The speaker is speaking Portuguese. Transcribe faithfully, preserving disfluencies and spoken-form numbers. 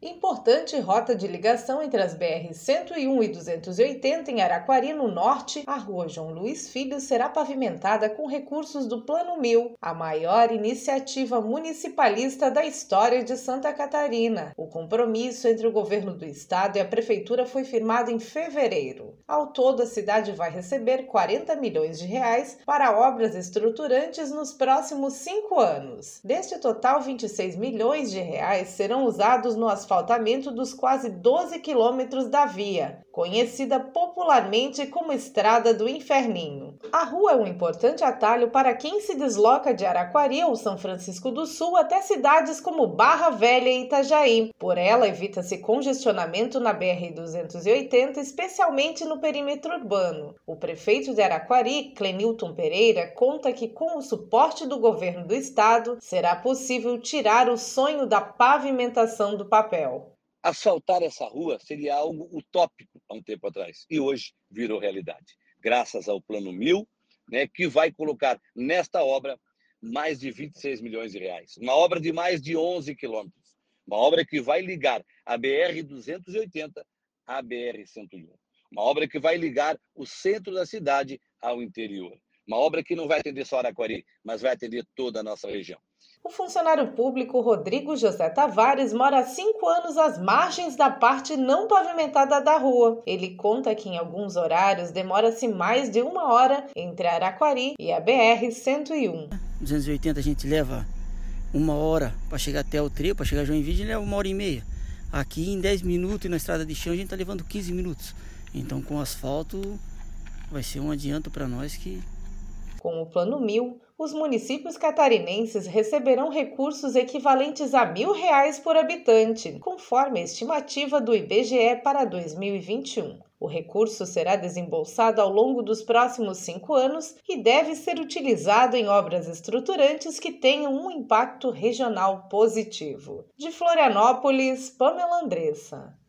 Importante rota de ligação entre as B R cento e um e duzentos e oitenta em Araquari, no norte, a rua João Luiz Filho será pavimentada com recursos do Plano Mil, a maior iniciativa municipalista da história de Santa Catarina. O compromisso entre o governo do estado e a prefeitura foi firmado em fevereiro. Ao todo, a cidade vai receber quarenta milhões de reais para obras estruturantes nos próximos cinco anos. Deste total, vinte e seis milhões de reais serão usados no asfaltamento dos quase doze quilômetros da via, conhecida popularmente como Estrada do Inferninho. A rua é um importante atalho para quem se desloca de Araquari ou São Francisco do Sul até cidades como Barra Velha e Itajaí. Por ela, evita-se congestionamento na B R duzentos e oitenta, especialmente no perímetro urbano. O prefeito de Araquari, Clenilton Pereira, conta que com o suporte do governo do estado, será possível tirar o sonho da pavimentação do papel. Asfaltar essa rua seria algo utópico há um tempo atrás e hoje virou realidade, graças ao Plano Mil, né, que vai colocar nesta obra mais de vinte e seis milhões de reais. Uma obra de mais de onze quilômetros, uma obra que vai ligar a B R duzentos e oitenta à B R cento e um, uma obra que vai ligar o centro da cidade ao interior, uma obra que não vai atender só Araquari, mas vai atender toda a nossa região. O funcionário público Rodrigo José Tavares mora há cinco anos às margens da parte não pavimentada da rua. Ele conta que em alguns horários demora-se mais de uma hora entre Araquari e a B R cento e um. duzentos e oitenta a gente leva uma hora para chegar até o trevo, para chegar a Joinville leva uma hora e meia. Aqui em dez minutos e na estrada de chão a gente está levando quinze minutos. Então com asfalto vai ser um adianto para nós que... Com o Plano Mil, os municípios catarinenses receberão recursos equivalentes a mil reais por habitante, conforme a estimativa do I B G E para dois mil e vinte e um. O recurso será desembolsado ao longo dos próximos cinco anos e deve ser utilizado em obras estruturantes que tenham um impacto regional positivo. De Florianópolis, Pamela Andressa.